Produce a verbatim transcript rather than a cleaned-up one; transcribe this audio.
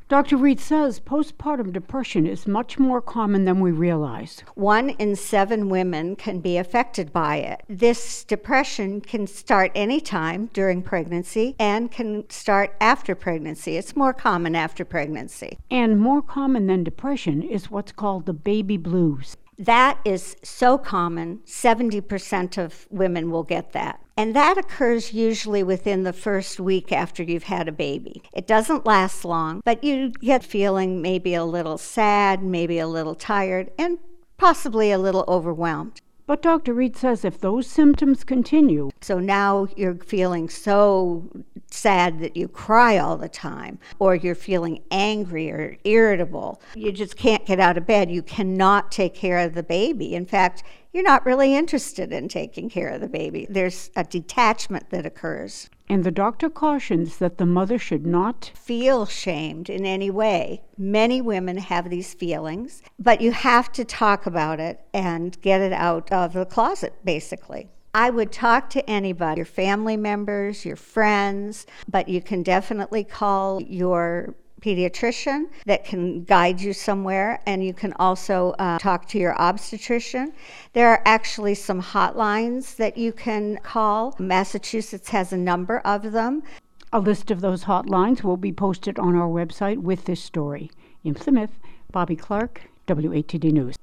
Doctor Reed says postpartum depression is much more common than we realize. One in seven women can be affected by it. This depression can start anytime during pregnancy and can start after pregnancy. It's more common after pregnancy. And more common than depression is what's called the baby blues. That is so common, seventy percent of women will get that. And that occurs usually within the first week after you've had a baby. It doesn't last long, but you get feeling maybe a little sad, maybe a little tired, and possibly a little overwhelmed. But Doctor Reed says if those symptoms continue, so now you're feeling so sad that you cry all the time, or you're feeling angry or irritable, you just can't get out of bed, you cannot take care of the baby. In fact, you're not really interested in taking care of the baby. There's a detachment that occurs. And the doctor cautions that the mother should not feel shamed in any way. Many women have these feelings, but you have to talk about it and get it out of the closet, basically. I would talk to anybody, your family members, your friends, but you can definitely call your pediatrician that can guide you somewhere, and you can also uh, talk to your obstetrician. There are actually some hotlines that you can call. Massachusetts has a number of them. A list of those hotlines will be posted on our website with this story. In Plymouth, Bobby Clark, W A T D News.